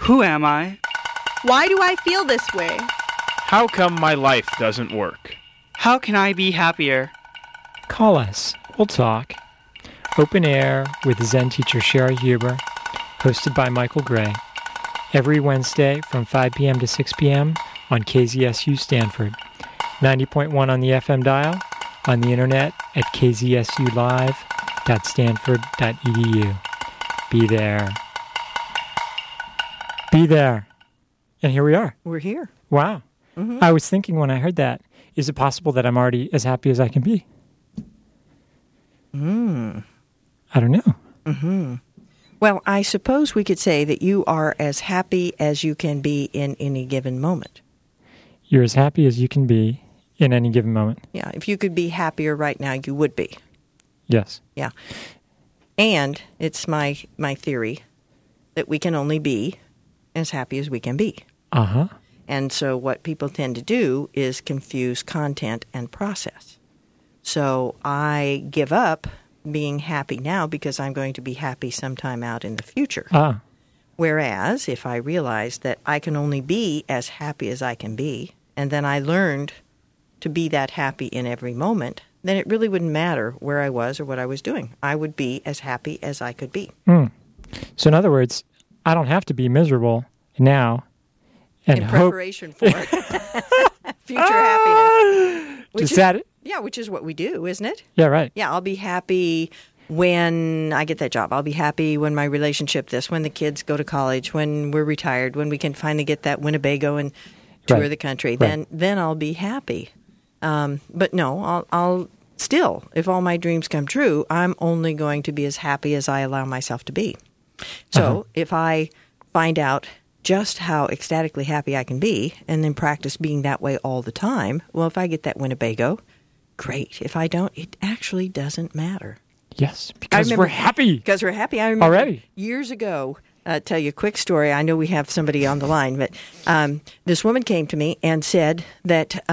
Who am I? Why do I feel this way? How come my life doesn't work? How can I be happier? Call us. We'll talk. Open Air with Zen teacher Sherry Huber, hosted by Michael Gray, every Wednesday from 5 p.m. to 6 p.m. on KZSU Stanford, 90.1 on the FM dial, on the internet at kzsulive.stanford.edu. Be there. Be there. And here we are. We're here. Wow. Mm-hmm. I was thinking when I heard that, is it possible that I'm already as happy as I can be? I don't know. Mm-hmm. Well, I suppose we could say that you are as happy as you can be in any given moment. You're as happy as you can be in any given moment. Yeah, if you could be happier right now, you would be. Yes. Yeah. And it's my theory that we can only be as happy as we can be. Uh-huh. And so what people tend to do is confuse content and process. So I give up being happy now because I'm going to be happy sometime out in the future. Whereas if I realize that I can only be as happy as I can be, and then I learned to be that happy in every moment, then it really wouldn't matter where I was or what I was doing. I would be as happy as I could be. So in other words, I don't have to be miserable now and in hope... preparation for future happiness. Which is what we do, isn't it? Yeah, right. Yeah, I'll be happy when I get that job. I'll be happy when my relationship when the kids go to college, when we're retired, when we can finally get that Winnebago and tour the country. Right. Then I'll be happy. But no, I'll still, if all my dreams come true, I'm only going to be as happy as I allow myself to be. So if I find out just how ecstatically happy I can be and then practice being that way all the time, well, if I get that Winnebago, great. If I don't, it actually doesn't matter. Yes, because we're happy. Because we're happy. I remember already years ago, tell you a quick story. I know we have somebody on the line, but this woman came to me and said that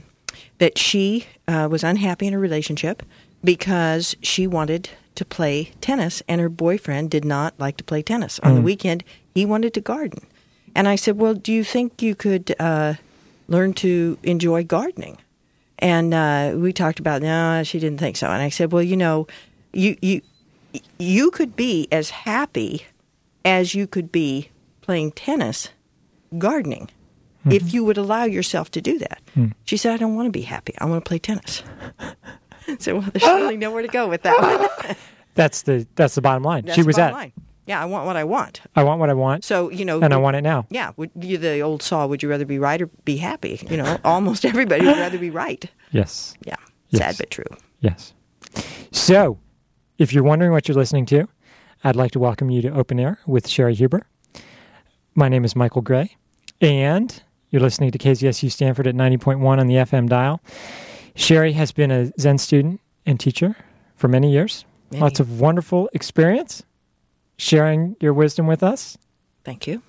she was unhappy in her relationship because she wanted to play tennis and her boyfriend did not like to play tennis. On the weekend, he wanted to garden. And I said, well, do you think you could learn to enjoy gardening? And we talked about, no, she didn't think so. And I said, well, you could be as happy as you could be playing tennis, gardening, if you would allow yourself to do that. She said, I don't want to be happy. I want to play tennis. So, well, there's really nowhere to go with that one. That's the bottom line. That's she was the bottom line. Yeah, I want what I want. I want what I want. So, and I want it now. Yeah, the old saw, would you rather be right or be happy? Almost everybody would rather be right. Yes. Yeah, yes. Sad but true. Yes. So, if you're wondering what you're listening to, I'd like to welcome you to Open Air with Sherry Huber. My name is Michael Gray, and you're listening to KZSU Stanford at 90.1 on the FM dial. Sherry has been a Zen student and teacher for many years. Lots of wonderful experience sharing your wisdom with us. Thank you.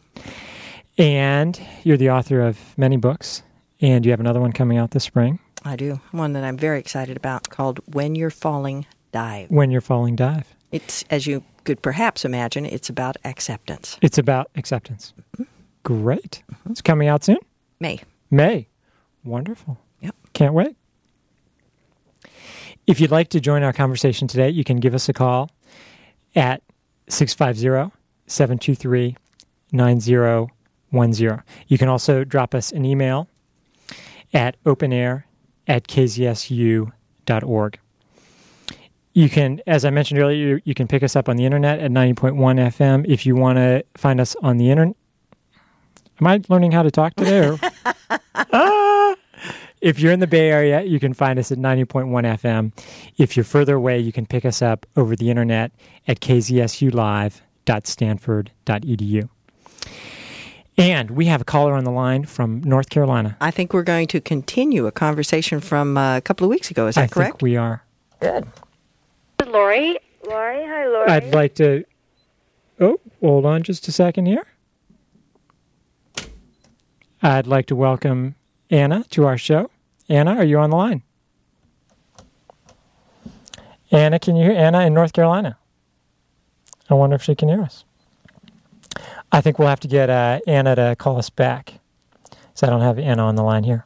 And you're the author of many books, and you have another one coming out this spring. I do. One that I'm very excited about called When You're Falling, Dive. When You're Falling, Dive. It's, as you could perhaps imagine, it's about acceptance. It's about acceptance. Great. It's coming out soon? May. Wonderful. Yep. Can't wait. If you'd like to join our conversation today, you can give us a call at 650-723-9010. You can also drop us an email at openair@kzsu.org. You can, as I mentioned earlier, you can pick us up on the internet at 90.1 FM. If you want to find us on the internet... Am I learning how to talk today? If you're in the Bay Area, you can find us at 90.1 FM. If you're further away, you can pick us up over the internet at kzsulive.stanford.edu. And we have a caller on the line from North Carolina. I think we're going to continue a conversation from a couple of weeks ago. Is that correct? I think we are. Good. Lori. Hi, Lori. I'd like to... Oh, hold on just a second here. I'd like to welcome Anna to our show. Anna, are you on the line? Anna, can you hear Anna in North Carolina? I wonder if she can hear us. I think we'll have to get Anna to call us back. So I don't have Anna on the line here.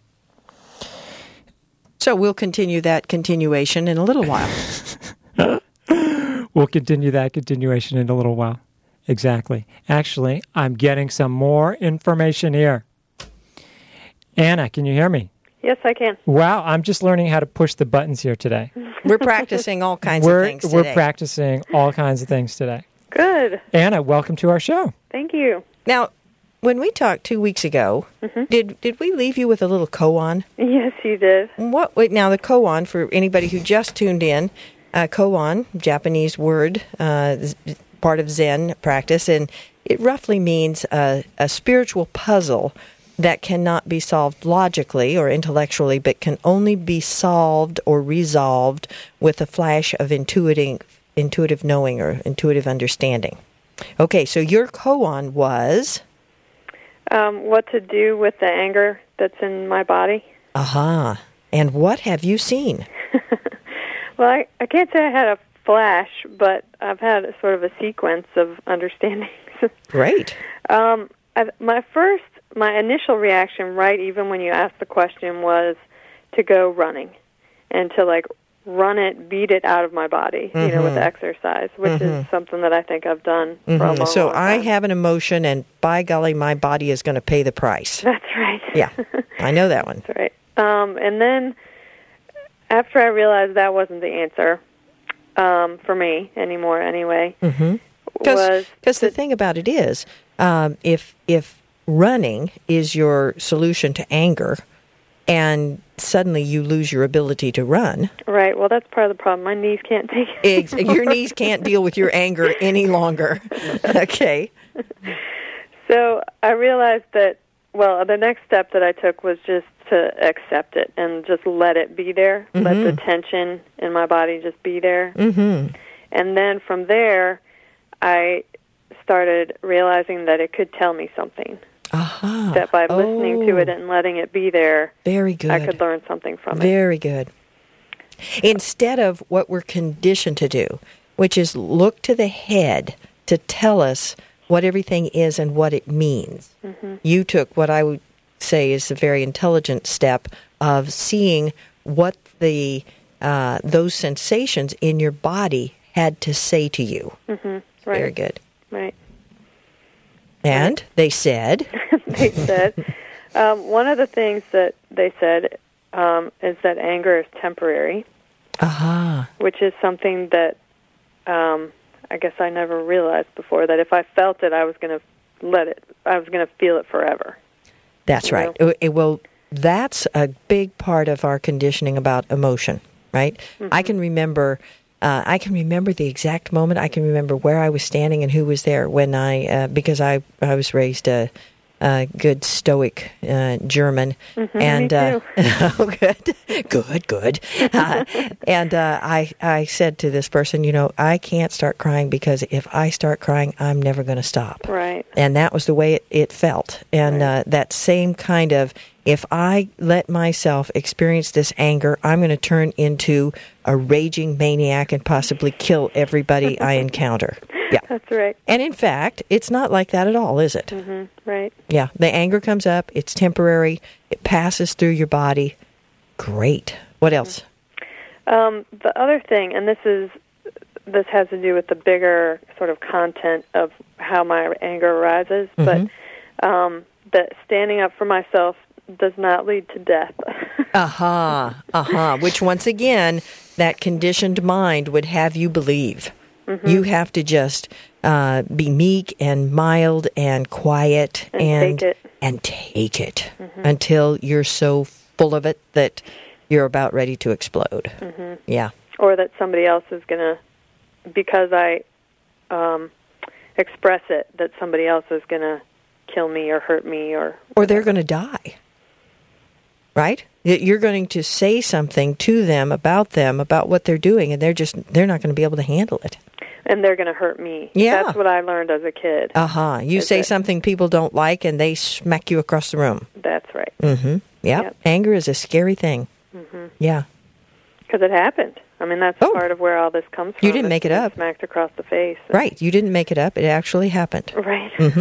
So we'll continue that continuation in a little while. We'll continue that continuation in a little while. Exactly. Actually, I'm getting some more information here. Anna, can you hear me? Yes, I can. Wow, I'm just learning how to push the buttons here today. We're practicing all kinds of things today. We're practicing all kinds of things today. Good. Anna, welcome to our show. Thank you. Now, when we talked 2 weeks ago, did we leave you with a little koan? Yes, you did. Now, the koan, for anybody who just tuned in, koan, Japanese word, part of Zen practice, and it roughly means a spiritual puzzle that cannot be solved logically or intellectually, but can only be solved or resolved with a flash of intuitive knowing or intuitive understanding. Okay, so your koan was? What to do with the anger that's in my body. Aha. And what have you seen? Well, I can't say I had a flash, but I've had a sort of a sequence of understandings. Great. My initial reaction, right, even when you asked the question, was to go running and to, like, run it, beat it out of my body, with exercise, which is something that I think I've done for a long time. So I have an emotion, and by golly, my body is going to pay the price. That's right. Yeah, I know that one. That's right. And then after I realized that wasn't the answer for me anymore anyway, because the thing about it is, if running is your solution to anger, and suddenly you lose your ability to run. Right. Well, that's part of the problem. My knees can't take it. Your knees can't deal with your anger any longer. Okay. So I realized that, the next step that I took was just to accept it and just let it be there, let the tension in my body just be there. And then from there, I started realizing that it could tell me something. That by listening to it and letting it be there, very good, I could learn something from it. Very good. Instead of what we're conditioned to do, which is look to the head to tell us what everything is and what it means. You took what I would say is a very intelligent step of seeing what those sensations in your body had to say to you. Right. Very good. Right. And they said? They said, one of the things that they said is that anger is temporary, which is something that I guess I never realized before, that if I felt it, I was going to feel it forever. That's right. Well, that's a big part of our conditioning about emotion, right? I can remember the exact moment. I can remember where I was standing and who was there when because I was raised a good Stoic German, and me too. good. And I said to this person, I can't start crying because if I start crying, I'm never going to stop. Right. And that was the way it felt. And that same kind of, if I let myself experience this anger, I'm going to turn into a raging maniac and possibly kill everybody I encounter. Yeah. That's right. And in fact, it's not like that at all, is it? Right. Yeah. The anger comes up. It's temporary. It passes through your body. Great. What else? The other thing, and this has to do with the bigger sort of content of how my anger arises, but that standing up for myself does not lead to death. Which once again, that conditioned mind would have you believe. You have to just be meek and mild and quiet and take it until you're so full of it that you're about ready to explode. Yeah. Or that somebody else is going to, because I express it, that somebody else is going to kill me or hurt me or they're going to die. Right? You're going to say something to them about what they're doing, and they're not going to be able to handle it. And they're going to hurt me. Yeah. That's what I learned as a kid. You say something people don't like, and they smack you across the room. That's right. Yep. Anger is a scary thing. Yeah. Because it happened. I mean, that's part of where all this comes from. You didn't make it up. Smacked across the face. Right. You didn't make it up. It actually happened. Right. Right.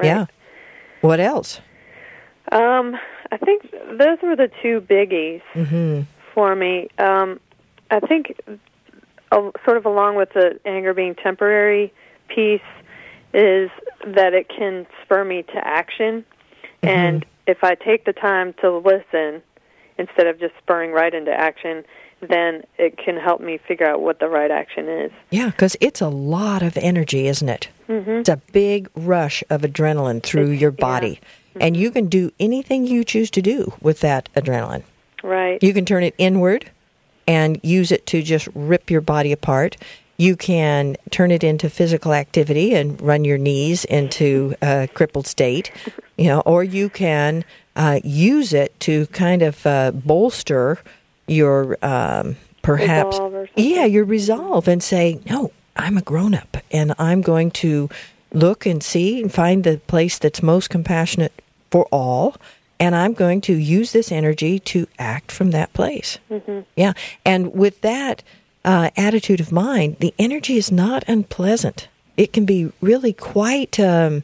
Right. Yeah. What else? I think those were the two biggies for me. I think sort of along with the anger being temporary piece is that it can spur me to action. And if I take the time to listen instead of just spurring right into action, then it can help me figure out what the right action is. Yeah, because it's a lot of energy, isn't it? It's a big rush of adrenaline through your body. And you can do anything you choose to do with that adrenaline. Right. You can turn it inward and use it to just rip your body apart. You can turn it into physical activity and run your knees into a crippled state, or you can use it to kind of bolster your perhaps, your resolve and say, no, I'm a grown-up and I'm going to look and see and find the place that's most compassionate for all, and I'm going to use this energy to act from that place. Yeah, and with that attitude of mind, the energy is not unpleasant. It can be really quite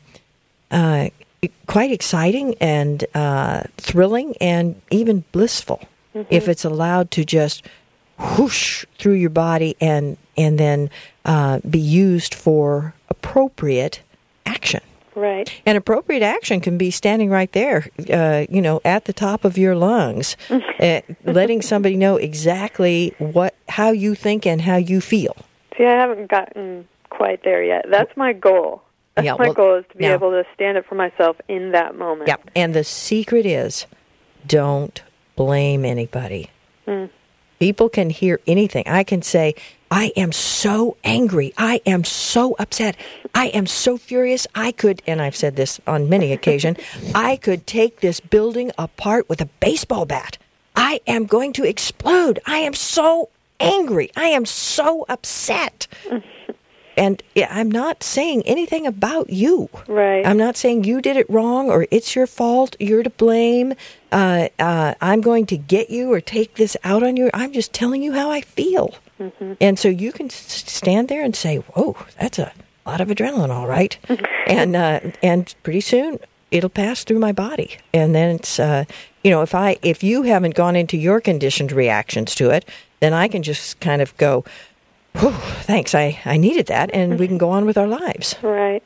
exciting and thrilling and even blissful if it's allowed to just whoosh through your body and then be used for appropriate action. Right. And appropriate action can be standing right there, at the top of your lungs, letting somebody know exactly how you think and how you feel. See, I haven't gotten quite there yet. That's my goal. My goal is to be able to stand up for myself in that moment. Yeah, and the secret is don't blame anybody. People can hear anything. I can say, I am so angry. I am so upset. I am so furious. I could, and I've said this on many occasions, I could take this building apart with a baseball bat. I am going to explode. I am so angry. I am so upset. And I'm not saying anything about you. Right. I'm not saying you did it wrong or it's your fault, you're to blame. I'm going to get you or take this out on you. I'm just telling you how I feel. And so you can stand there and say, whoa, that's a lot of adrenaline, all right. And pretty soon it'll pass through my body. And then it's, if you haven't gone into your conditioned reactions to it, then I can just kind of go, whew, thanks, I needed that, and we can go on with our lives. Right.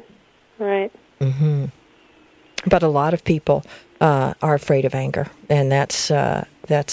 But a lot of people are afraid of anger, and that's a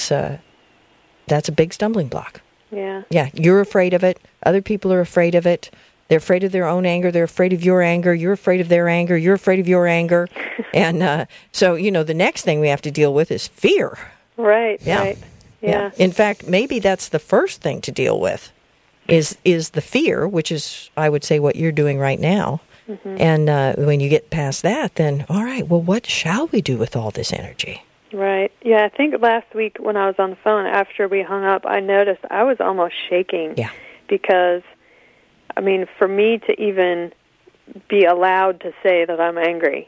big stumbling block. Yeah, you're afraid of it. Other people are afraid of it. They're afraid of their own anger. They're afraid of your anger. You're afraid of their anger. You're afraid of your anger. And so, the next thing we have to deal with is fear. Right, yeah. Right. Yeah. In fact, maybe that's the first thing to deal with. Is the fear, which is, I would say, what you're doing right now. And when you get past that, then, all right, well, what shall we do with all this energy? Right. Yeah, I think last week when I was on the phone, after we hung up, I noticed I was almost shaking. Yeah. Because, for me to even be allowed to say that I'm angry,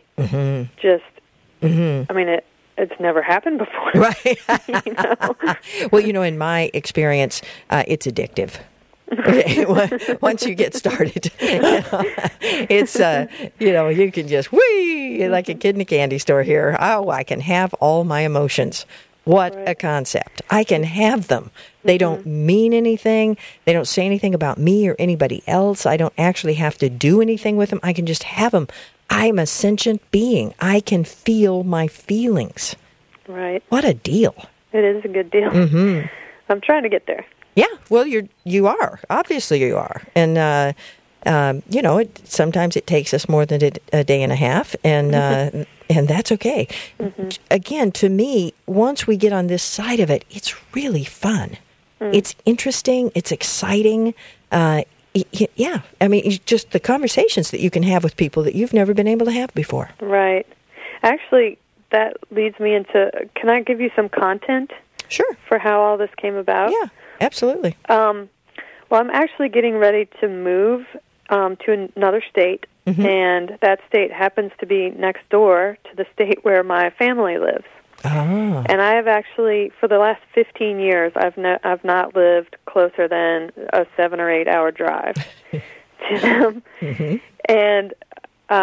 it's never happened before. Right. Well, in my experience, it's addictive. Once you get started, it's you can just whee like a kid in a candy store here. Oh, I can have all my emotions. What a concept! I can have them. They don't mean anything. They don't say anything about me or anybody else. I don't actually have to do anything with them. I can just have them. I'm a sentient being. I can feel my feelings. Right. What a deal! It is a good deal. I'm trying to get there. Yeah, well, you are. Obviously, you are, and sometimes it takes us more than a day and a half, and that's okay. Again, to me, once we get on this side of it, it's really fun. It's interesting. It's exciting. Just the conversations that you can have with people that you've never been able to have before. Right. Actually, that leads me into. Can I give you some content? Sure. For how all this came about. Yeah. Absolutely. Well, I'm actually getting ready to move to another state, and that state happens to be next door to the state where my family lives. Ah. And I have actually, for the last 15 years, I've not lived closer than a 7 or 8 hour drive to them. And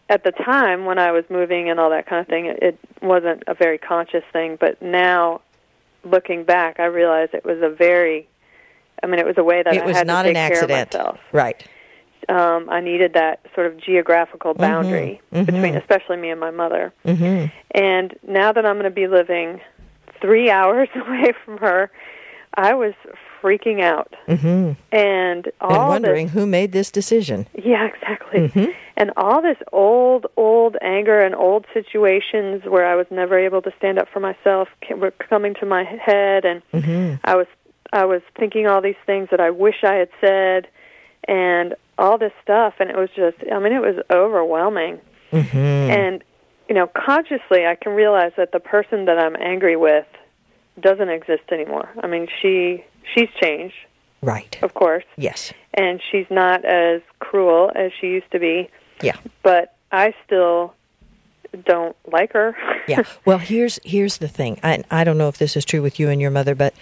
at the time when I was moving and all that kind of thing, it wasn't a very conscious thing. But now, looking back, I realize it was a way that I had to take care of myself. Right. I needed that sort of geographical boundary between, especially me and my mother. Mm-hmm. And now that I'm going to be living 3 hours away from her, I was freaking out. Mm-hmm. And wondering who made this decision. Yeah, exactly. Mm-hmm. And all this old anger and old situations where I was never able to stand up for myself were coming to my head, and I was thinking all these things that I wish I had said, and all this stuff, and it was just, it was overwhelming. Mm-hmm. And, consciously I can realize that the person that I'm angry with doesn't exist anymore. She's changed. Right. Of course. Yes. And she's not as cruel as she used to be. Yeah. But I still don't like her. Yeah. Well, here's the thing. I don't know if this is true with you and your mother, but,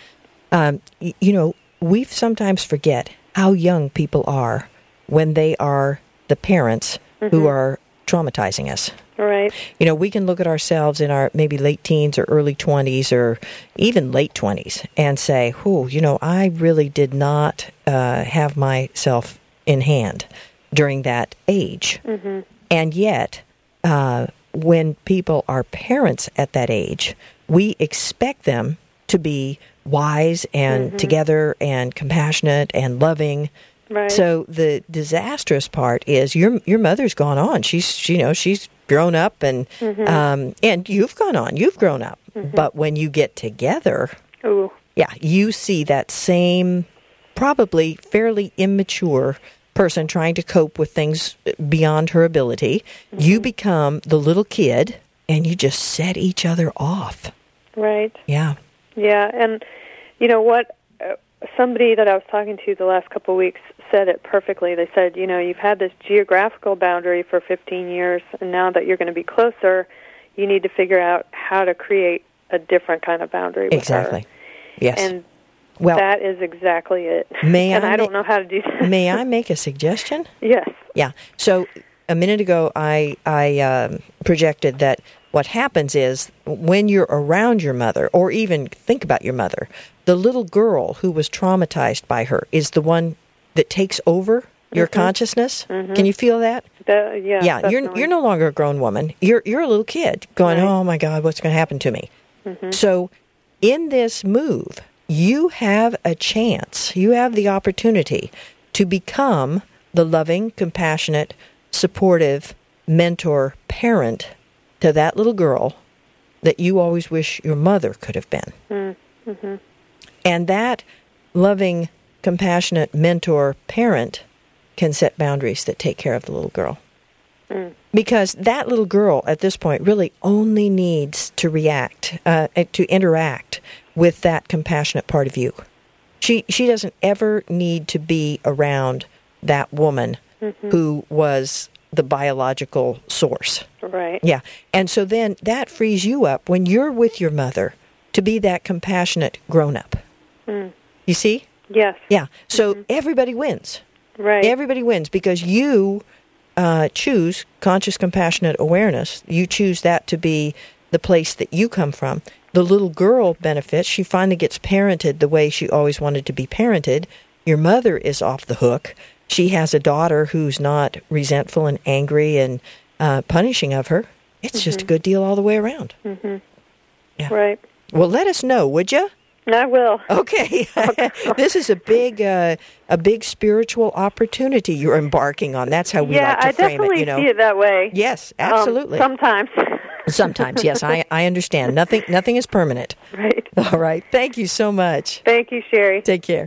we sometimes forget how young people are when they are the parents who are traumatizing us. Right. We can look at ourselves in our maybe late teens or early 20s or even late 20s and say, I really did not have myself in hand during that age. Mm-hmm. And yet, when people are parents at that age, we expect them to be wise and together and compassionate and loving. Right. So the disastrous part is your mother's gone on. She's grown up and you've gone on. You've grown up. Mm-hmm. But when you get together, you see that same probably fairly immature person trying to cope with things beyond her ability. Mm-hmm. You become the little kid and you just set each other off. Right. Yeah. Yeah, and you know what? Somebody that I was talking to the last couple of weeks said it perfectly. They said, you've had this geographical boundary for 15 years, and now that you're going to be closer, you need to figure out how to create a different kind of boundary with exactly. her. Yes. And that is exactly it. I don't know how to do that. May I make a suggestion? Yes. Yeah. So a minute ago, I projected that what happens is when you're around your mother, or even think about your mother, the little girl who was traumatized by her is the one that takes over your consciousness. Mm-hmm. Can you feel that? Yeah. You're no longer a grown woman. You're a little kid going, right. Oh my God, what's going to happen to me? Mm-hmm. So in this move, you have a chance. You have the opportunity to become the loving, compassionate, supportive mentor, parent to that little girl that you always wish your mother could have been. Mm-hmm. And that loving, compassionate mentor parent can set boundaries that take care of the little girl. Because that little girl at this point really only needs to to interact with that compassionate part of you. She doesn't ever need to be around that woman who was the biological source. Right. Yeah. And so then that frees you up when you're with your mother to be that compassionate grown-up. You see? Yes. Yeah. So everybody wins. Right. Everybody wins because you choose conscious, compassionate awareness. You choose that to be the place that you come from. The little girl benefits. She finally gets parented the way she always wanted to be parented. Your mother is off the hook. She has a daughter who's not resentful and angry and punishing of her. It's just a good deal all the way around. Mm-hmm. Yeah. Right. Well, let us know, would you? I will. Okay. This is a big spiritual opportunity you're embarking on. That's how we like to frame it. I definitely see it that way. Yes, absolutely. Sometimes. Sometimes, yes. I understand. Nothing is permanent. Right. All right. Thank you so much. Thank you, Sherry. Take care.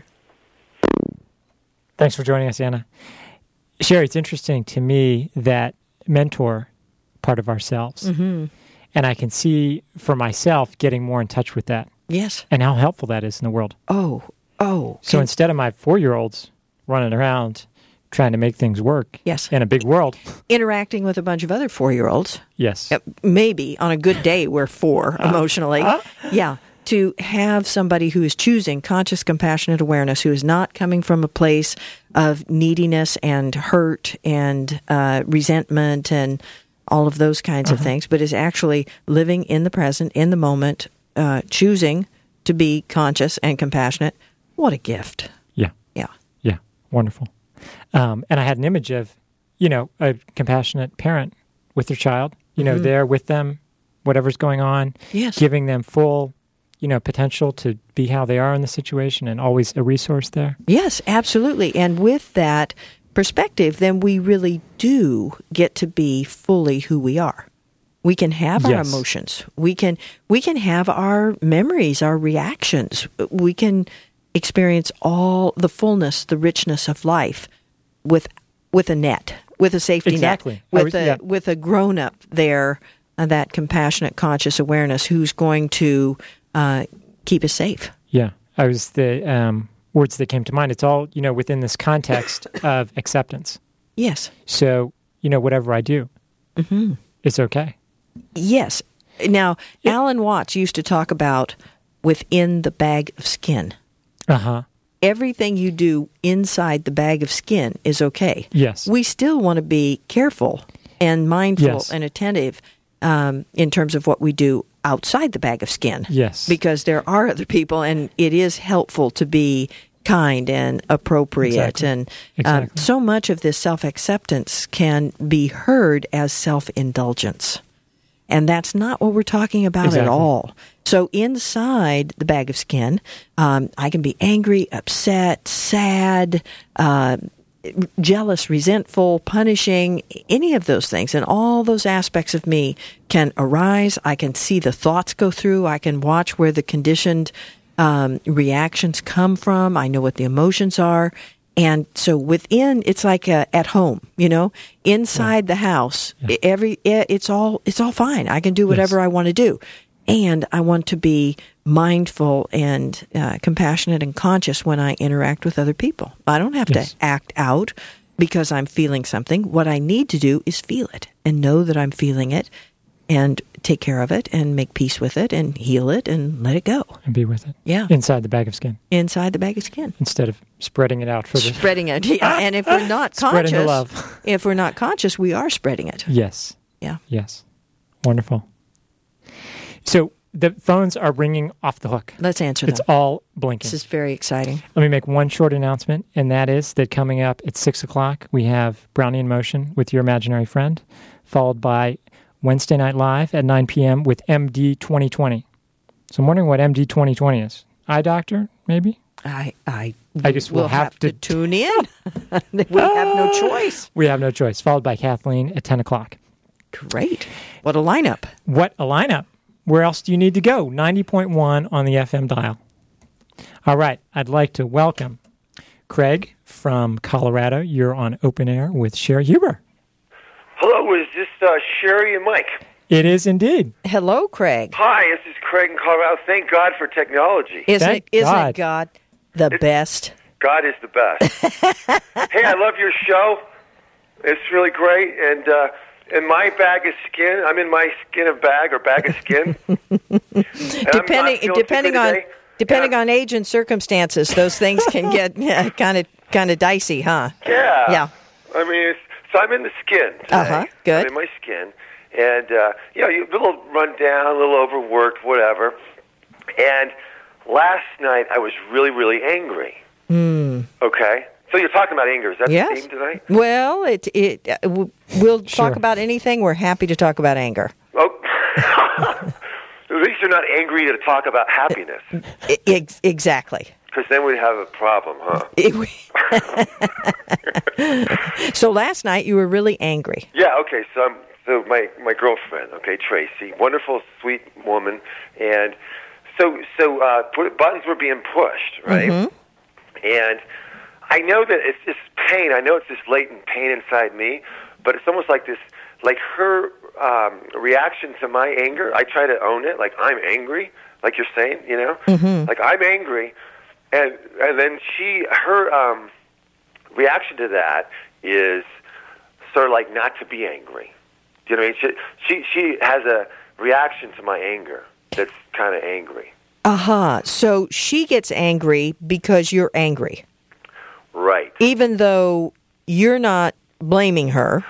Thanks for joining us, Anna. Sherry, it's interesting to me that mentor part of ourselves. Mm-hmm. And I can see for myself getting more in touch with that. Yes. And how helpful that is in the world. Oh. So instead of my 4-year-olds running around trying to make things work in a big world. Interacting with a bunch of other 4-year-olds. Yes. Maybe on a good day we're 4 emotionally. Yeah. To have somebody who is choosing conscious, compassionate awareness, who is not coming from a place of neediness and hurt and resentment and all of those kinds of things, but is actually living in the present, in the moment, choosing to be conscious and compassionate. What a gift. Yeah. Yeah. Yeah. Wonderful. And I had an image of, a compassionate parent with their child, there with them, whatever's going on, Yes. giving them full, potential to be how they are in the situation and always a resource there. Yes, absolutely. And with that perspective, then we really do get to be fully who we are. We can have our Yes. emotions. We can have our memories, our reactions. We can experience all the fullness, the richness of life with a net, with a safety Exactly. net, with a grown-up there, that compassionate, conscious awareness who's going to keep us safe. Yeah. The words that came to mind. It's all, within this context of acceptance. Yes. So, whatever I do, it's okay. Yes. Now, Alan Watts used to talk about within the bag of skin. Uh-huh. Everything you do inside the bag of skin is okay. Yes. We still want to be careful and mindful Yes. and attentive in terms of what we do outside the bag of skin. Yes. Because there are other people, and it is helpful to be kind and appropriate. Exactly. And Exactly. so much of this self-acceptance can be heard as self-indulgence. And that's not what we're talking about at Exactly. all. So inside the bag of skin, I can be angry, upset, sad, jealous, resentful, punishing, any of those things. And all those aspects of me can arise. I can see the thoughts go through. I can watch where the conditioned reactions come from. I know what the emotions are. And so within, it's like at home, inside the house, it's all fine. I can do whatever I want to do. And I want to be mindful and compassionate and conscious when I interact with other people. I don't have to act out because I'm feeling something. What I need to do is feel it and know that I'm feeling it and take care of it and make peace with it and heal it and let it go. And be with it. Yeah. Inside the bag of skin. Inside the bag of skin. Instead of spreading it out for the... Spreading it. Yeah. And if we're not Spreading conscious, the love. if we're not conscious, we are spreading it. Yes. Yeah. Yes. Wonderful. So the phones are ringing off the hook. Let's answer them. It's all blinking. This is very exciting. Let me make one short announcement, and that is that coming up at 6 o'clock, we have Brownie in Motion with Your Imaginary Friend, followed by Wednesday Night Live at 9 p.m. with MD 2020. So I'm wondering what MD 2020 is. Eye doctor, maybe? I guess we'll have to tune in. We have no choice. We have no choice. Followed by Kathleen at 10 o'clock. Great. What a lineup. What a lineup. Where else do you need to go? 90.1 on the FM dial. All right. I'd like to welcome Craig from Colorado. You're on Open Air with Sherry Huber. Hello, is this Sherry and Mike? It is indeed. Hello, Craig. Hi, this is Craig in Colorado. Thank God for technology. Isn't God the best? God is the best. Hey, I love your show. It's really great. And in my bag of skin, I'm in my skin of bag or bag of skin. Depending on age and circumstances, those things can get kind of dicey, huh? Yeah. Yeah. I mean, so I'm in the skin today. Good. I'm in my skin. And, you're a little run down, a little overworked, whatever. And last night I was really, really angry. Okay? So you're talking about anger. Is that the theme tonight? Well, we'll Sure. talk about anything. We're happy to talk about anger. Oh. At least you're not angry to talk about happiness. Exactly. Because then we'd have a problem, huh? So last night you were really angry. Yeah, okay. So my girlfriend, okay, Tracy, wonderful, sweet woman, and so buttons were being pushed, right? Mm-hmm. And I know that it's this pain. I know it's this latent pain inside me, but it's almost like this, like her reaction to my anger. I try to own it, like I'm angry, like you're saying, Mm-hmm. like I'm angry, and then her reaction to that is sort of like not to be angry. Do you know what I mean? She has a reaction to my anger that's kind of angry. So she gets angry because you're angry. Right. Even though you're not blaming her.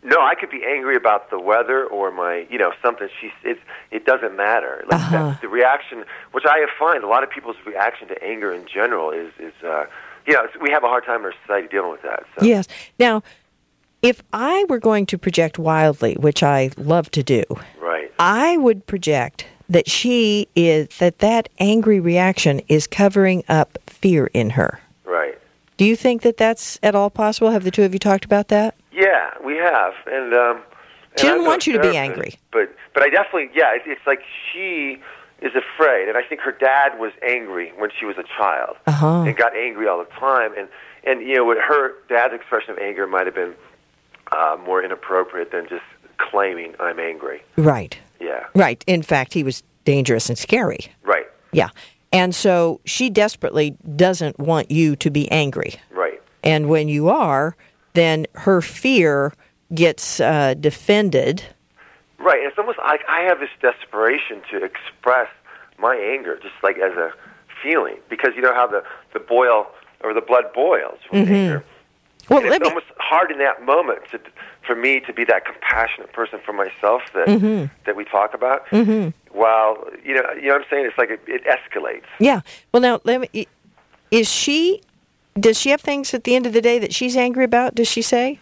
No, I could be angry about the weather or my, something. It doesn't matter. Like the reaction, which I find a lot of people's reaction to anger in general is we have a hard time in our society dealing with that. So. Yes. Now, if I were going to project wildly, which I love to do, right, I would project that that angry reaction is covering up fear in her. Right. Do you think that that's at all possible? Have the two of you talked about that? Yeah, we have, and she didn't want you to be angry, but I definitely, it's like she is afraid, and I think her dad was angry when she was a child and got angry all the time, and what her dad's expression of anger might have been more inappropriate than just claiming I'm angry. Right. Yeah. Right. In fact, he was dangerous and scary. Right. Yeah. And so she desperately doesn't want you to be angry. Right. And when you are, then her fear gets defended. Right. And it's almost like I have this desperation to express my anger, just like as a feeling, because you know how the boil or the blood boils from anger. Well, and it's almost hard in that moment for me to be that compassionate person for myself that we talk about. While you know what I'm saying, it's like it escalates. Yeah. Well, now does she have things at the end of the day that she's angry about? Does she say?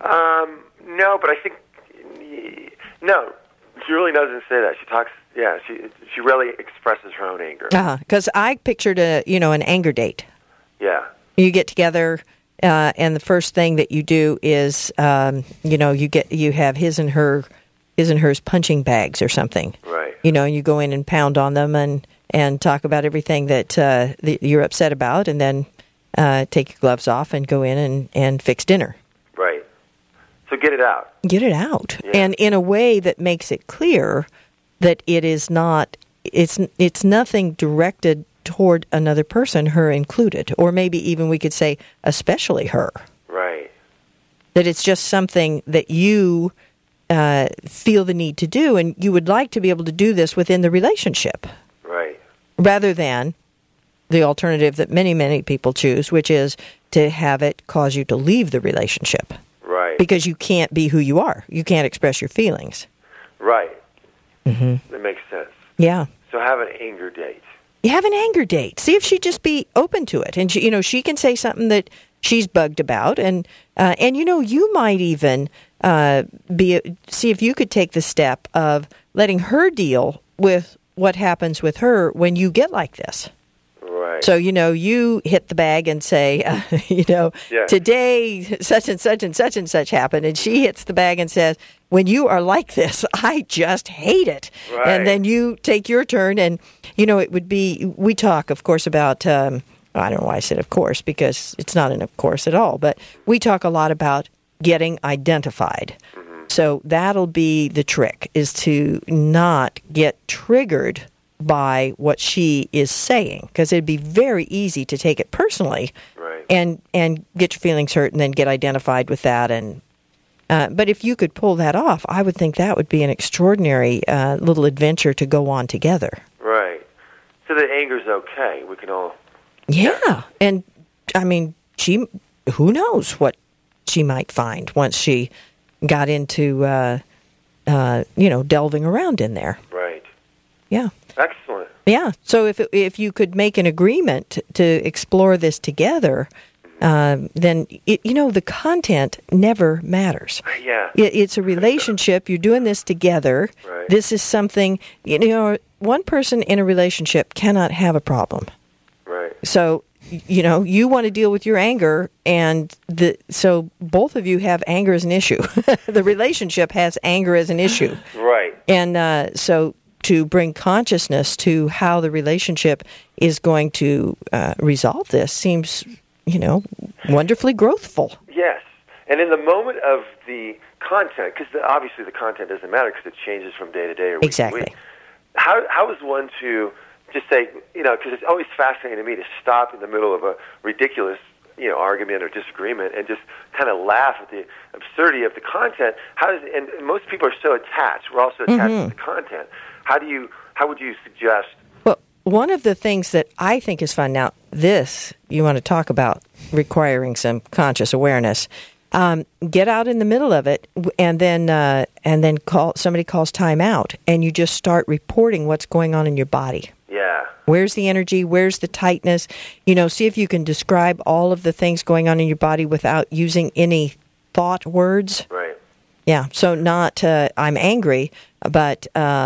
No, but I think no. She really doesn't say that. She talks. Yeah, she really expresses her own anger. Because I pictured an anger date. Yeah. You get together. And the first thing that you do is, you have his and hers punching bags or something. Right. And you go in and pound on them and talk about everything that you're upset about, and then take your gloves off and go in and fix dinner. Right. So get it out. Get it out, yeah. and in a way that makes it clear that it is not. It's nothing directed toward another person, her included, or maybe even we could say especially her. Right. That it's just something that you feel the need to do, and you would like to be able to do this within the relationship. Right. Rather than the alternative that many, many people choose, which is to have it cause you to leave the relationship. Right. Because you can't be who you are. You can't express your feelings. Right. That makes sense. Yeah. So have an anger date. You have an anger date. See if she'd just be open to it, and she can say something that she's bugged about, and you might even see if you could take the step of letting her deal with what happens with her when you get like this. Right. So you hit the bag and say, today such and such and such and such happened, and she hits the bag and says, when you are like this, I just hate it. Right. And then you take your turn, and it would be. We talk, of course, about. I don't know why I said of course, because it's not an of course at all. But we talk a lot about getting identified. So that'll be the trick: is to not get triggered by what she is saying, because it'd be very easy to take it personally, right, and get your feelings hurt, and then get identified with that. And but if you could pull that off, I would think that would be an extraordinary little adventure to go on together. Right. So the anger's okay. We can all. Yeah, and I mean, who knows what she might find once she got into delving around in there. Right. Yeah. Excellent. Yeah. So if you could make an agreement to explore this together, then the content never matters. Yeah. It's a relationship. You're doing this together. Right. This is something. One person in a relationship cannot have a problem. Right. So you want to deal with your anger, and so both of you have anger as an issue. The relationship has anger as an issue. Right. And so to bring consciousness to how the relationship is going to resolve this seems, wonderfully growthful. Yes. And in the moment of the content, because obviously the content doesn't matter because it changes from day to day or week Exactly. to week. How is one to just say, because it's always fascinating to me to stop in the middle of a ridiculous, argument or disagreement and just kind of laugh at the absurdity of the content. And most people are so attached. We're also attached to the content. How would you suggest? Well, one of the things that I think is fun now, you want to talk about requiring some conscious awareness. Get out in the middle of it, and then somebody calls time out, and you just start reporting what's going on in your body. Yeah. Where's the energy? Where's the tightness? See if you can describe all of the things going on in your body without using any thought words. Right. Yeah. So not I'm angry, but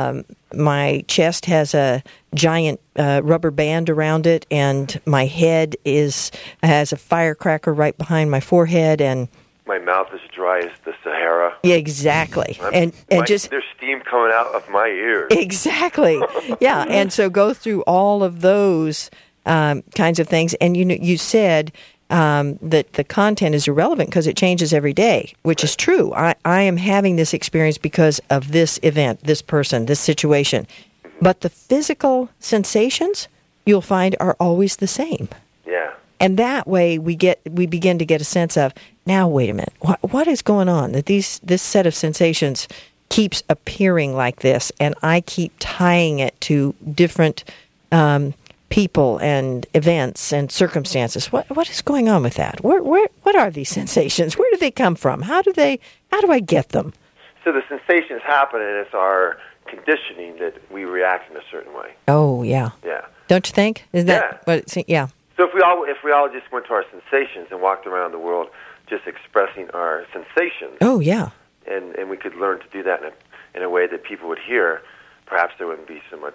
my chest has a giant rubber band around it, and my head has a firecracker right behind my forehead, and my mouth is dry as the Sahara. Yeah, exactly. And just there's steam coming out of my ears. Exactly. Yeah, and so go through all of those kinds of things. And you said that the content is irrelevant because it changes every day, which is true. I am having this experience because of this event, this person, this situation. But the physical sensations, you'll find, are always the same. Yeah. And that way we begin to get a sense of, now wait a minute, what is going on? That this set of sensations keeps appearing like this, and I keep tying it to different people and events and circumstances. What is going on with that? What are these sensations? Where do they come from? How do I get them? So the sensations happen, and it's our conditioning that we react in a certain way. Oh yeah. Yeah. Don't you think? Is that yeah. So if we all just went to our sensations and walked around the world just expressing our sensations. Oh yeah. And we could learn to do that in a way that people would hear, perhaps there wouldn't be so much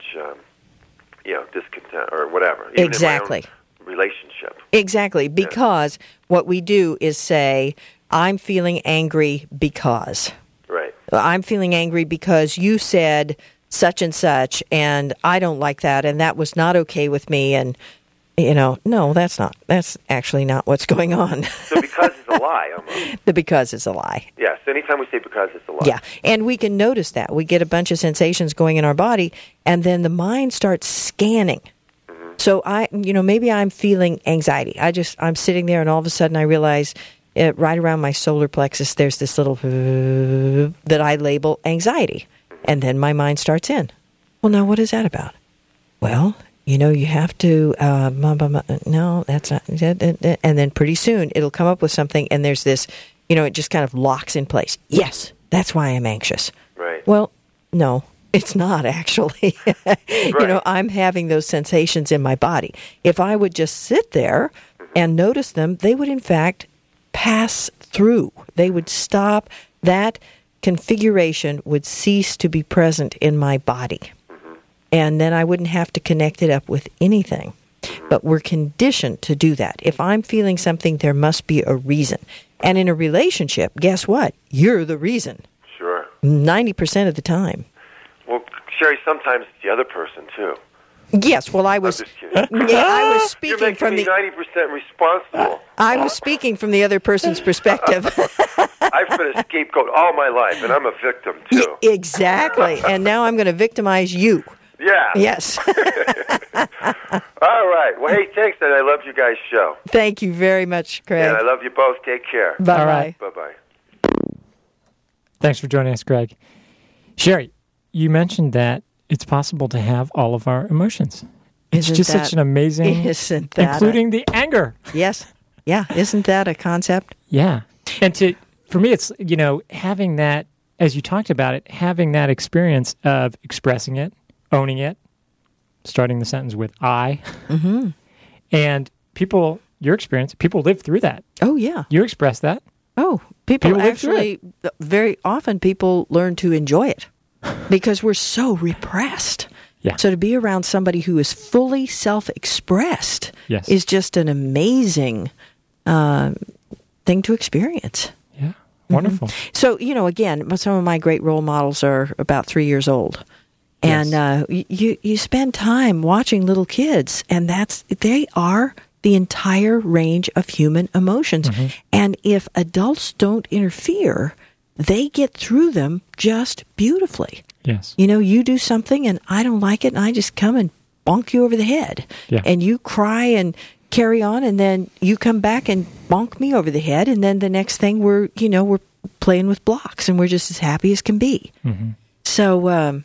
discontent or whatever. Even exactly. In my own relationship. Exactly, because what we do is say, I'm feeling angry because. Right. I'm feeling angry because you said such and such, and I don't like that, and that was not okay with me, and no, that's actually not what's going on. So because is a lie, almost. The because is a lie. Yes, anytime we say because, it's a lie. Yeah, and we can notice that. We get a bunch of sensations going in our body, and then the mind starts scanning. Mm-hmm. So maybe I'm feeling anxiety. I'm sitting there, and all of a sudden I realize right around my solar plexus there's this little that I label anxiety. And then my mind starts in. Well, now what is that about? Well, you have to, no, that's not, and then pretty soon it'll come up with something, and there's this, it just kind of locks in place. Yes, that's why I'm anxious. Right. Well, no, it's not actually. Right. I'm having those sensations in my body. If I would just sit there and notice them, they would in fact pass through. They would stop. That configuration would cease to be present in my body. And then I wouldn't have to connect it up with anything. But we're conditioned to do that. If I'm feeling something, there must be a reason. And in a relationship, guess what? You're the reason. Sure. 90% of the time. Well, Sherry, sometimes it's the other person, too. Yes, well, I was. I'm just kidding. Yeah, I was speaking You're from making me 90% responsible. I was speaking from the other person's perspective. I've been a scapegoat all my life, and I'm a victim, too. Exactly. And now I'm going to victimize you. Yeah. Yes. All right. Well, hey, thanks, and I love you guys' show. Thank you very much, Craig. And I love you both. Take care. Bye-bye. All right. Bye-bye. Thanks for joining us, Greg. Sherry, you mentioned that it's possible to have all of our emotions. It's just such an amazing, including the anger. Yes. Yeah. Isn't that a concept? Yeah. And for me, it's, having that, as you talked about it, having that experience of expressing it, owning it, starting the sentence with I. Mm-hmm. And people live through that. Oh, yeah. You express that. Oh, people actually, very often people learn to enjoy it because we're so repressed. Yeah. So to be around somebody who is fully self-expressed is just an amazing thing to experience. Yeah. Wonderful. Mm-hmm. So, again, some of my great role models are about 3 years old. And you spend time watching little kids, and they are the entire range of human emotions. Mm-hmm. And if adults don't interfere, they get through them just beautifully. Yes. You do something, and I don't like it, and I just come and bonk you over the head. Yeah. And you cry and carry on, and then you come back and bonk me over the head, and then the next thing we're playing with blocks, and we're just as happy as can be. Mm-hmm. So,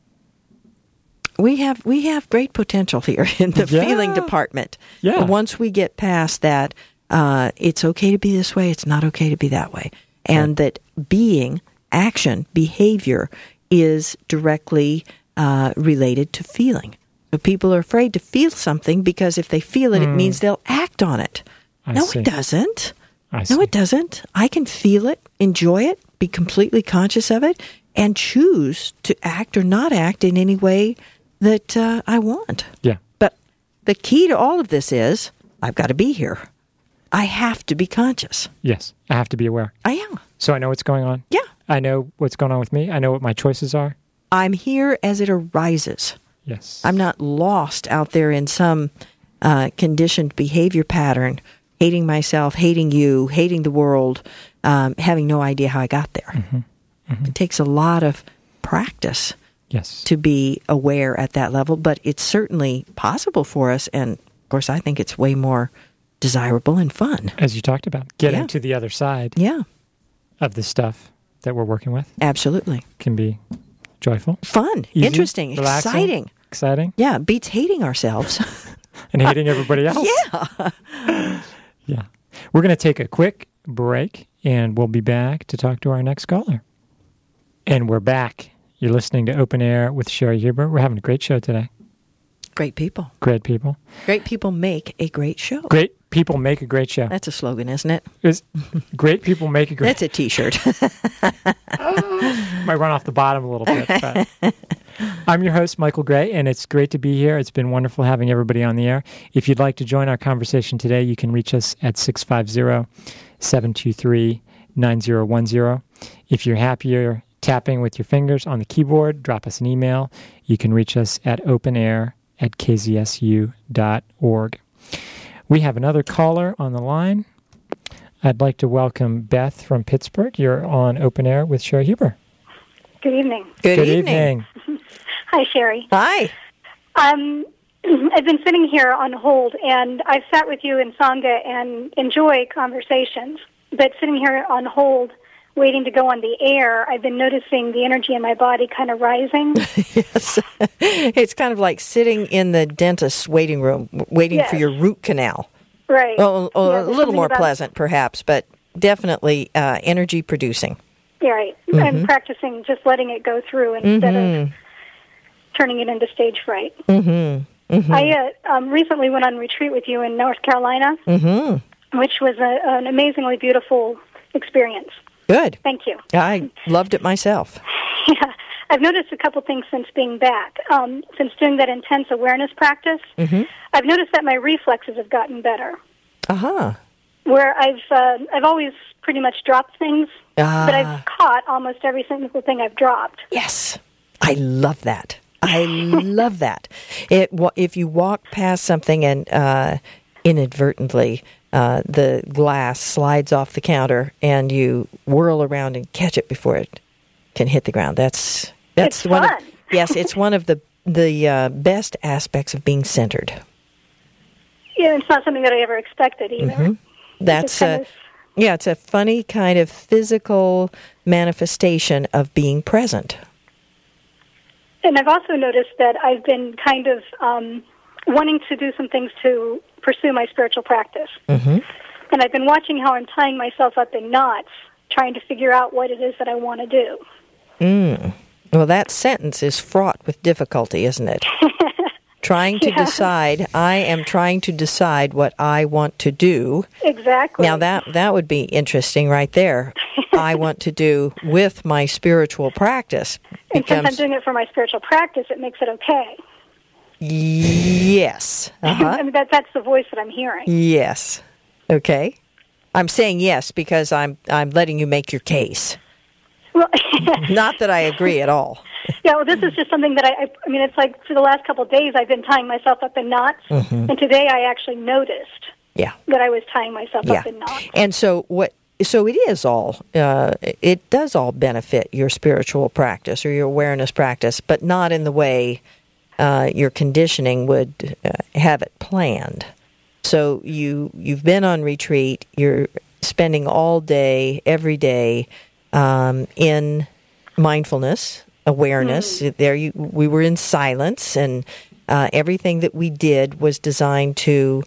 we have great potential here in the feeling department. Yeah. Once we get past that it's okay to be this way, it's not okay to be that way. And that being, action, behavior is directly related to feeling. So people are afraid to feel something because if they feel it, it means they'll act on it. I see. It doesn't. I see. No, it doesn't. I can feel it, enjoy it, be completely conscious of it, and choose to act or not act in any way that I want. Yeah. But the key to all of this is I've got to be here. I have to be conscious. Yes. I have to be aware. I am. So I know what's going on. Yeah. I know what's going on with me. I know what my choices are. I'm here as it arises. Yes. I'm not lost out there in some conditioned behavior pattern, hating myself, hating you, hating the world, having no idea how I got there. Mm-hmm. Mm-hmm. It takes a lot of practice Yes. to be aware at that level, but it's certainly possible for us. And, of course, I think it's way more desirable and fun. As you talked about, getting Yeah. to the other side Yeah, of the stuff that we're working with absolutely. can be joyful, Fun, easy, interesting, relaxing, exciting, Yeah, beats hating ourselves. and hating everybody else. Yeah. Yeah. We're going to take a quick break, and we'll be back to talk to our next caller. And we're back. You're listening to Open Air with Sherry Huber. We're having a great show today. Great people. Great people. Great people make a great show. Great people make a great show. That's a slogan, isn't it? Great people make a great That's a T-shirt. Might run off the bottom a little bit. But. I'm your host, Michael Gray, and it's great to be here. It's been wonderful having everybody on the air. If you'd like to join our conversation today, you can reach us at 650-723-9010. If you're happier tapping with your fingers on the keyboard, drop us an email. You can reach us at openair@kzsu.org. We have another caller on the line. I'd like to welcome Beth from Pittsburgh. You're on Open Air with Sherry Huber. Good evening. Good evening. Hi, Sherry. Hi. I've been sitting here on hold, and I've sat with you in Sangha and enjoy conversations. But sitting here on hold, waiting to go on the air, I've been noticing the energy in my body kind of rising. Yes. It's kind of like sitting in the dentist's waiting room, waiting for your root canal. Right. Well, Yeah, a little more about, pleasant, perhaps, but definitely energy producing. Yeah, right. Mm-hmm. I'm practicing just letting it go through instead of turning it into stage fright. Mm-hmm. Mm-hmm. I recently went on retreat with you in North Carolina, which was an amazingly beautiful experience. Good. Thank you. I loved it myself. Yeah. I've noticed a couple things since being back. Since doing that intense awareness practice, I've noticed that my reflexes have gotten better. Uh-huh. Where I've always pretty much dropped things, but I've caught almost every single thing I've dropped. Yes. I love that. I love that. If you walk past something and inadvertently the glass slides off the counter and you whirl around and catch it before it can hit the ground, that's it's one fun. Yes, it's one of the best aspects of being centered. Yeah, it's not something that I ever expected either. That's it's a funny kind of physical manifestation of being present. And I've also noticed that I've been kind of wanting to do some things to pursue my spiritual practice. And I've been watching how I'm tying myself up in knots, trying to figure out what it is that I want to do. Well, that sentence is fraught with difficulty, isn't it? Trying to decide, I am trying to decide what I want to do. Exactly. Now, that would be interesting right there. I want to do with my spiritual practice. And since I'm doing it for my spiritual practice, it makes it okay. Yes. I mean, that's the voice that I'm hearing. Yes. Okay. I'm saying yes because I'm letting you make your case. Well, not that I agree at all. Yeah, well, this is just something that I mean, it's like for the last couple of days I've been tying myself up in knots, and today I actually noticed that I was tying myself up in knots. And so it is all, it does all benefit your spiritual practice or your awareness practice, but not in the way your conditioning would have it planned. So you've been on retreat, you're spending all day, every day, in mindfulness, awareness. There, we were in silence, and everything that we did was designed to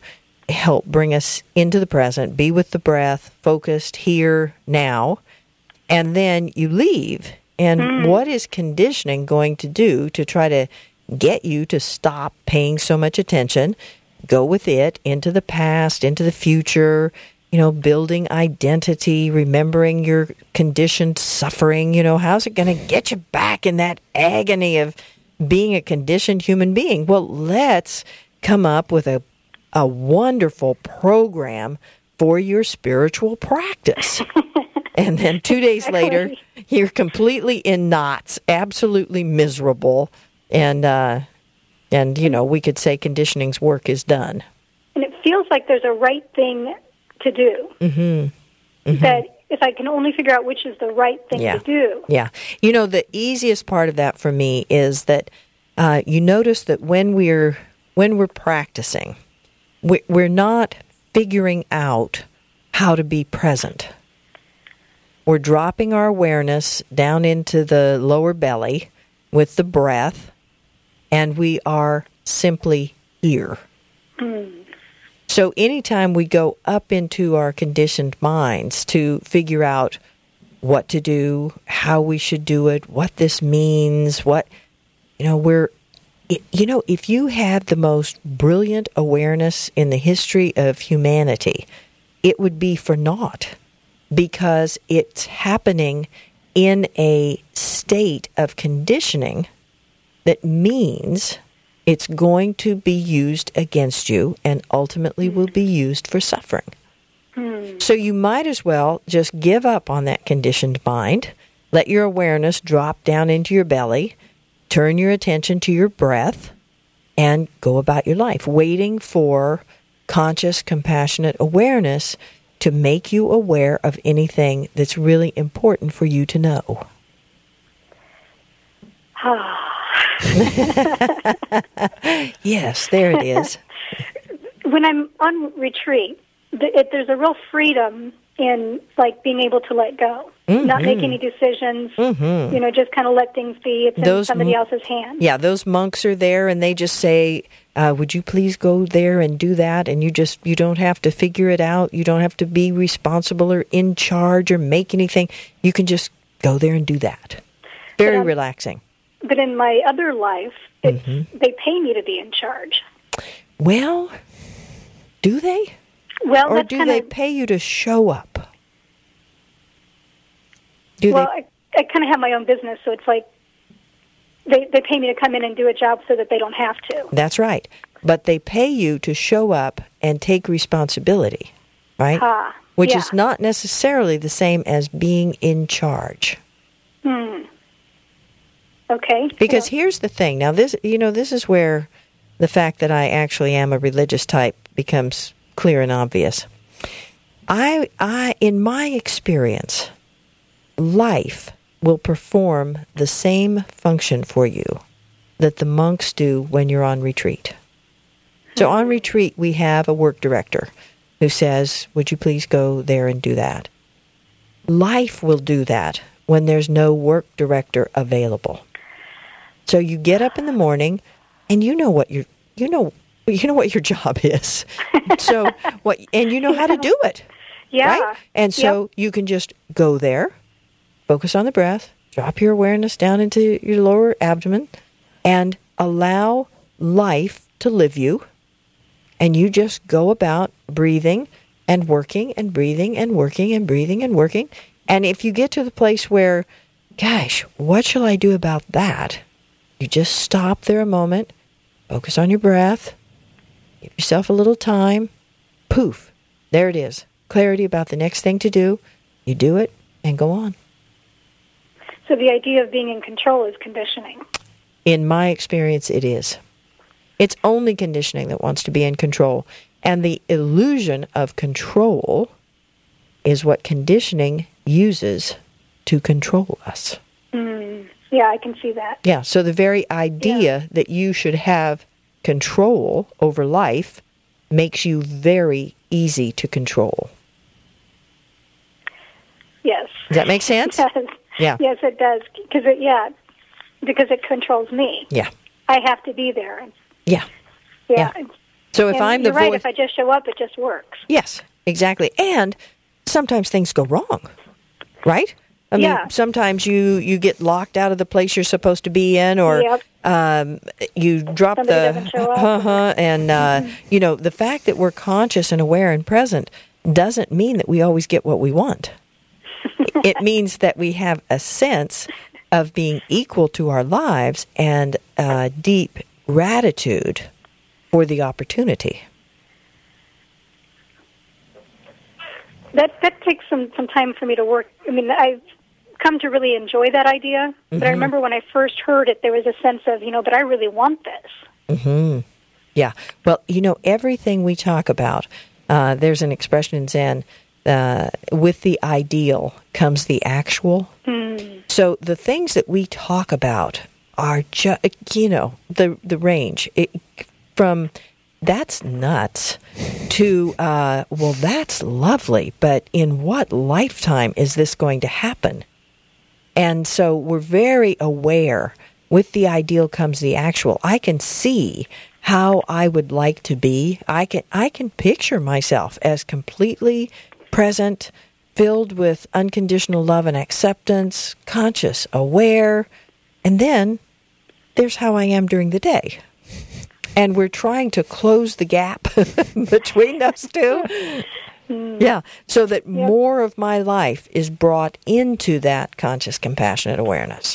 help bring us into the present, be with the breath, focused here, now, and then you leave. And what is conditioning going to do to try to get you to stop paying so much attention, go with it into the past, into the future, building identity, remembering your conditioned suffering? How's it going to get you back in that agony of being a conditioned human being? Well, let's come up with a wonderful program for your spiritual practice. And then 2 days later, you're completely in knots, absolutely miserable. And we could say conditioning's work is done. And it feels like there's a right thing to do. That if I can only figure out which is the right thing to do. Yeah. The easiest part of that for me is that you notice that when we're practicing, we're not figuring out how to be present. We're dropping our awareness down into the lower belly with the breath, and we are simply here. So anytime we go up into our conditioned minds to figure out what to do, how we should do it, what this means, if you had the most brilliant awareness in the history of humanity, it would be for naught, because it's happening in a state of conditioning that means it's going to be used against you and ultimately will be used for suffering. So you might as well just give up on that conditioned mind, let your awareness drop down into your belly, turn your attention to your breath, and go about your life, waiting for conscious, compassionate awareness to make you aware of anything that's really important for you to know. Yes, there it is. When I'm on retreat, there's a real freedom in being able to let go, not make any decisions, just kind of let things be. It's in somebody else's hands. Yeah, those monks are there and they just say, would you please go there and do that? And you don't have to figure it out. You don't have to be responsible or in charge or make anything. You can just go there and do that. Very relaxing. But in my other life, they pay me to be in charge. Well, do they? Well, or do they pay you to show up? I kind of have my own business, so it's like they pay me to come in and do a job so that they don't have to. That's right. But they pay you to show up and take responsibility, right? Which is not necessarily the same as being in charge. Okay. Because here's the thing. Now, this is where the fact that I actually am a religious type becomes clear and obvious. I in my experience, life will perform the same function for you that the monks do when you're on retreat. So on retreat, we have a work director who says, would you please go there and do that? Life will do that when there's no work director available. So you get up in the morning and you know what your job is. So and you know how to do it. Yeah. Right? And so you can just go there, focus on the breath, drop your awareness down into your lower abdomen, and allow life to live you. And you just go about breathing and working and breathing and working and breathing and working. And if you get to the place where, gosh, what shall I do about that? You just stop there a moment, focus on your breath, give yourself a little time, poof, there it is. Clarity about the next thing to do. You do it and go on. So the idea of being in control is conditioning. In my experience, it is. It's only conditioning that wants to be in control. And the illusion of control is what conditioning uses to control us. Yeah, I can see that. Yeah, so the very idea that you should have control over life makes you very easy to control. Yes. Does that make sense? Yes. Yeah. Yes, it does. Because it controls me. Yeah. I have to be there. Yeah. Yeah. So if I'm the you're right. voice, If I just show up, it just works. yes, exactly. And sometimes things go wrong, right? I mean, Yeah. sometimes you get locked out of the place you're supposed to be in, or you drop Somebody doesn't show up. and the fact that we're conscious and aware and present doesn't mean that we always get what we want. It means that we have a sense of being equal to our lives and deep gratitude for the opportunity. That takes some time for me to work. I mean, I've come to really enjoy that idea. But I remember when I first heard it, there was a sense of, but I really want this. Mm-hmm. Yeah. Well, everything we talk about, there's an expression in Zen, with the ideal comes the actual. So the things that we talk about are just, the range from that's nuts to, well, that's lovely, but in what lifetime is this going to happen? And so we're very aware. With the ideal comes the actual. I can see how I would like to be. I can picture myself as completely present, filled with unconditional love and acceptance, conscious, aware. And then there's how I am during the day. And we're trying to close the gap between those two. Yeah, so that more of my life is brought into that conscious, compassionate awareness.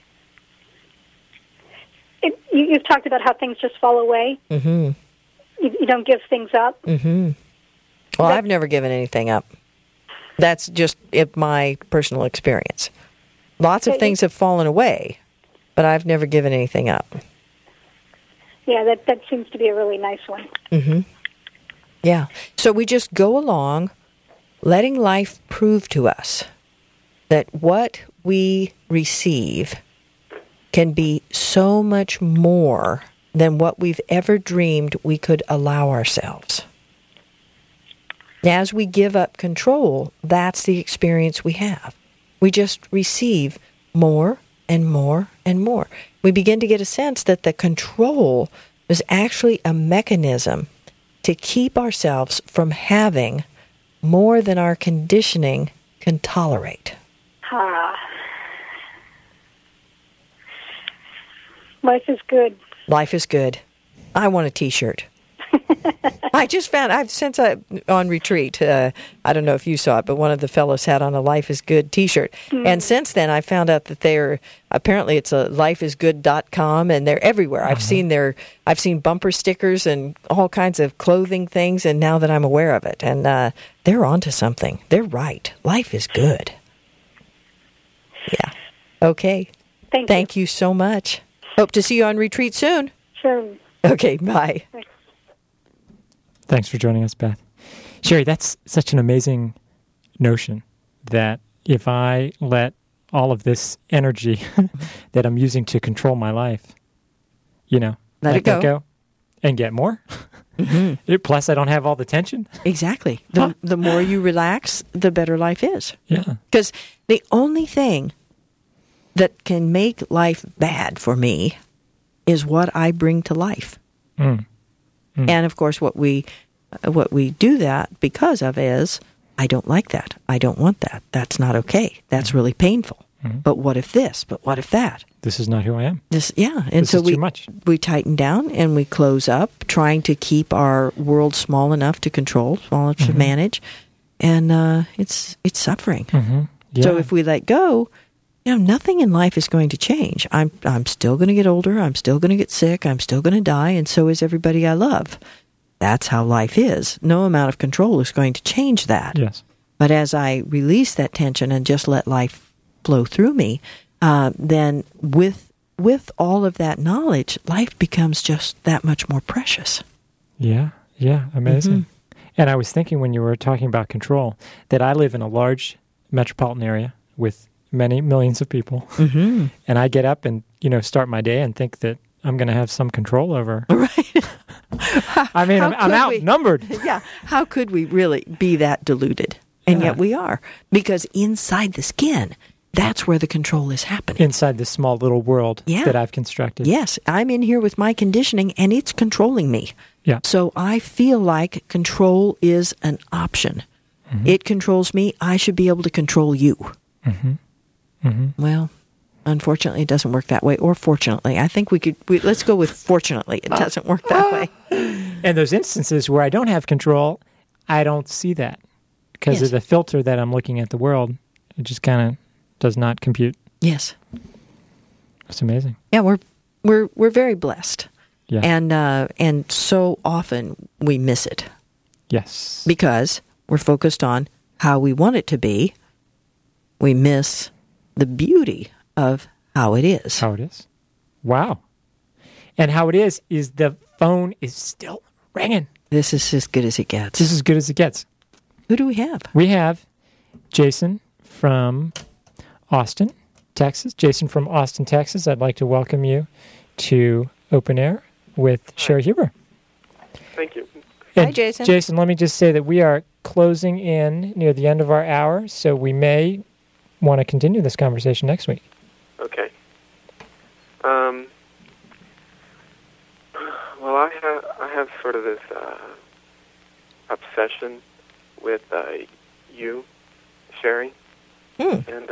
You've talked about how things just fall away. Mm-hmm. You don't give things up. Mm-hmm. Well, I've never given anything up. That's just my personal experience. Lots of things have fallen away, but I've never given anything up. Yeah, that seems to be a really nice one. Mm-hmm. Yeah. So we just go along, letting life prove to us that what we receive can be so much more than what we've ever dreamed we could allow ourselves. As we give up control, that's the experience we have. We just receive more and more and more. We begin to get a sense that the control is actually a mechanism to keep ourselves from having more than our conditioning can tolerate. Life is good. Life is good. I want a T-shirt. Since on retreat, I don't know if you saw it, but one of the fellows had on a Life is Good T-shirt. And since then, I found out that apparently it's a lifeisgood.com, and they're everywhere. I've seen bumper stickers and all kinds of clothing things, and now that I'm aware of it, and they're onto something. They're right. Life is good. Yeah. Okay. Thank you so much. Hope to see you on retreat soon. Sure. Okay, bye. Thanks for joining us, Beth. Sherry, that's such an amazing notion that if I let all of this energy that I'm using to control my life, let it go and get more. Mm-hmm. Plus, I don't have all the tension. Exactly. The more you relax, the better life is. Yeah. Because the only thing that can make life bad for me is what I bring to life. And of course, what we do that because of is, I don't like that. I don't want that. That's not okay. That's really painful. But what if this? But what if that? This is not who I am. And this so is too much. We tighten down and we close up, trying to keep our world small enough to control, small enough to manage, and it's suffering. Yeah. So if we let go, nothing in life is going to change. I'm still going to get older. I'm still going to get sick. I'm still going to die, and so is everybody I love. That's how life is. No amount of control is going to change that. Yes. But as I release that tension and just let life flow through me, then with all of that knowledge, life becomes just that much more precious. Yeah, amazing. And I was thinking when you were talking about control that I live in a large metropolitan area with many millions of people, and I get up and start my day and think that I'm going to have some control over. Right. I'm outnumbered. Yeah. How could we really be that deluded? And yet we are, because inside the skin, that's where the control is happening. Inside this small little world that I've constructed. Yes, I'm in here with my conditioning, and it's controlling me. Yeah. So I feel like control is an option. Mm-hmm. It controls me. I should be able to control you. Mm-hmm. Mm-hmm. Well, unfortunately, it doesn't work that way. Or fortunately, I think let's go with fortunately. It doesn't work that way. And those instances where I don't have control, I don't see that because of the filter that I'm looking at the world. It just kind of does not compute. Yes. It's amazing. Yeah, we're very blessed. Yeah. And so often we miss it Yes. because we're focused on how we want it to be. We miss the beauty of how it is. How it is. Wow. And how it is the phone is still ringing. This is as good as it gets. This is as good as it gets. Who do we have? We have Jason from Austin, Texas. Jason from Austin, Texas. I'd like to welcome you to Open Air with Sherry Huber. Thank you. And Hi, Jason. Jason, let me just say that we are closing in near the end of our hour, so we may want to continue this conversation next week. Okay. Well, I have sort of this obsession with you, Sherry, and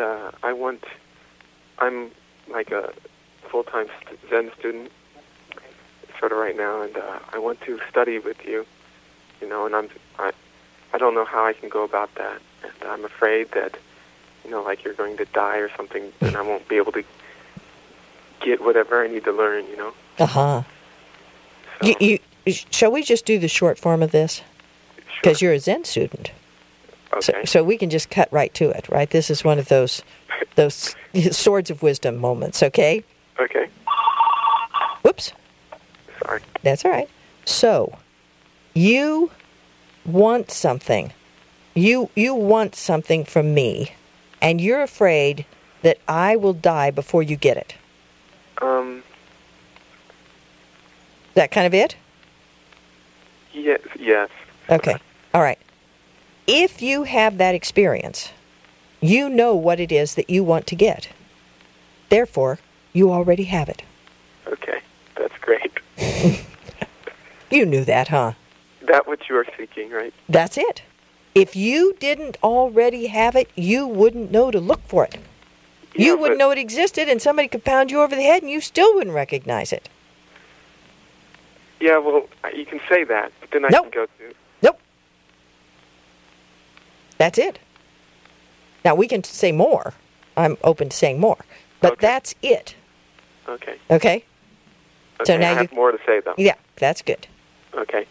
I'm like a full-time Zen student, sort of right now, and I want to study with you, and I don't know how I can go about that, and I'm afraid that, like you're going to die or something, and I won't be able to get whatever I need to learn, Uh-huh. So, Shall we just do the short form of this? Because you're a Zen student. okay. So we can just cut right to it, right? This is one of those swords of wisdom moments, okay? Okay. Whoops. Sorry. That's all right. So, you want something. You want something from me, and you're afraid that I will die before you get it. That kind of it? Yes. Okay. All right. If you have that experience, you know what it is that you want to get. Therefore, you already have it. Okay. That's great. You knew that, huh? That what you are seeking, right? That's it. If you didn't already have it, you wouldn't know to look for it. Yeah, You wouldn't know it existed, and somebody could pound you over the head, and you still wouldn't recognize it. Yeah, well, you can say that, but then I Nope. can go to... Nope. That's it. Now, we can say more. I'm open to saying more. But Okay. that's it. Okay. Okay? So Okay, now I have more to say, though. Yeah, that's good. Okay.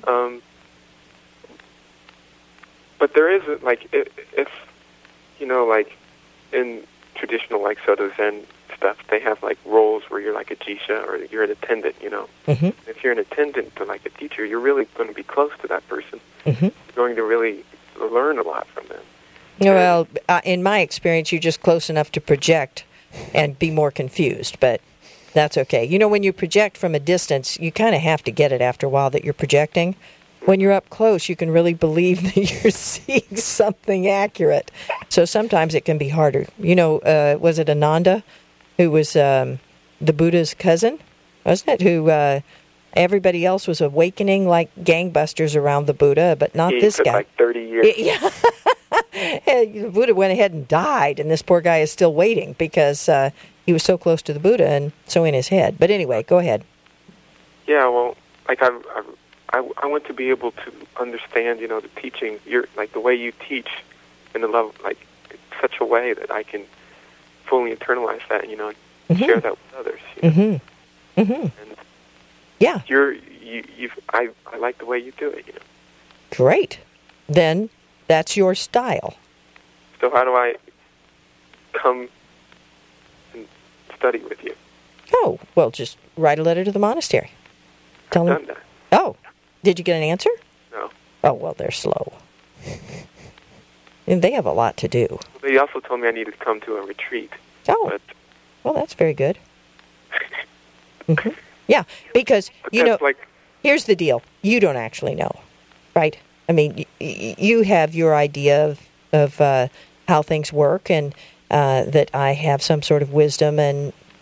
But there is, like, if like, in traditional, like, Soto Zen stuff, they have, like, roles where you're, like, a jisha or you're an attendant, Mm-hmm. If you're an attendant to, like, a teacher, you're really going to be close to that person. Mm-hmm. You're going to really learn a lot from them. Well, in my experience, you're just close enough to project and be more confused, but that's okay. When you project from a distance, you kind of have to get it after a while that you're projecting. When you're up close, you can really believe that you're seeing something accurate. So sometimes it can be harder. Was it Ananda, who was the Buddha's cousin, wasn't it? Who everybody else was awakening like gangbusters around the Buddha, but not this took guy. like 30 years. Yeah. The Buddha went ahead and died, and this poor guy is still waiting because he was so close to the Buddha and so in his head. But anyway, go ahead. Yeah, well, like I want to be able to understand, the teaching, like the way you teach in the level, like such a way that I can fully internalize that, and share that with others. Mm-hmm. Mm-hmm. And yeah. I like the way you do it. Great. Then that's your style. So how do I come and study with you? Oh, well, just write a letter to the monastery. Tell I've them. done that. Oh, did you get an answer? No. Oh, well, they're slow. And they have a lot to do. They also told me I needed to come to a retreat. Oh, But, well, that's very good. Mm-hmm. Yeah, because, that's like, here's the deal. You don't actually know, right? I mean, you have your idea of how things work and that I have some sort of wisdom and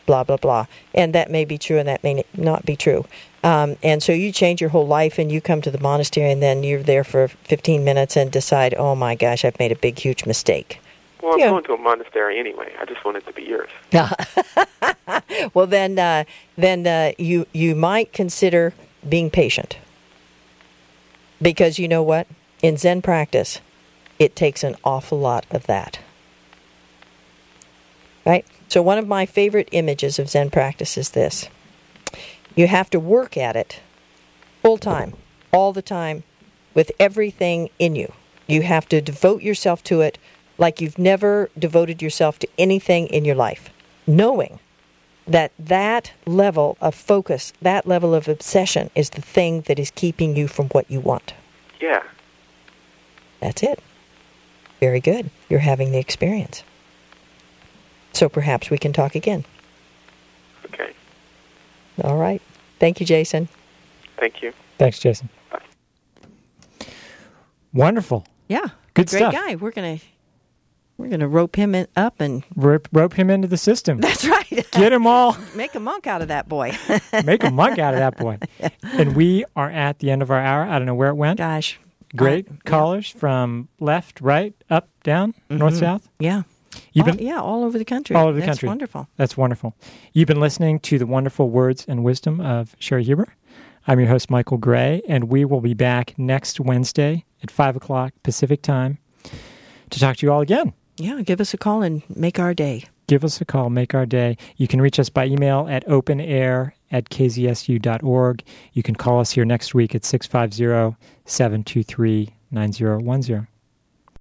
blah, blah, blah. And that may be true and that may not be true. And so you change your whole life and you come to the monastery and then you're there for 15 minutes and decide, oh my gosh, I've made a big, huge mistake. Well, I'm going to a monastery anyway. I just want it to be yours. Well, then you might consider being patient. Because you know what? In Zen practice, it takes an awful lot of that. Right? So one of my favorite images of Zen practice is this. You have to work at it full time, all the time, with everything in you. You have to devote yourself to it like you've never devoted yourself to anything in your life, knowing that level of focus, that level of obsession is the thing that is keeping you from what you want. Yeah. That's it. Very good. You're having the experience. So perhaps we can talk again. Okay. All right. Thank you, Jason. Thank you. Thanks, Jason. Bye. Yeah. Wonderful. Good Great stuff. guy. We're gonna rope him up and Rope him into the system. that's right. Get him all. Make a monk out of that boy. Make a monk out of that boy. And we are at the end of our hour. I don't know where it went. Gosh. Great callers from left, right, up, down, north, south. Yeah. All over the country. All over the That's country. Wonderful. That's wonderful. You've been listening to the wonderful words and wisdom of Sherry Huber. I'm your host, Michael Gray, and we will be back next Wednesday at 5 o'clock Pacific time to talk to you all again. Yeah, give us a call and make our day. Give us a call, make our day. You can reach us by email at openair@kzsu.org. You can call us here next week at 650-723-9010.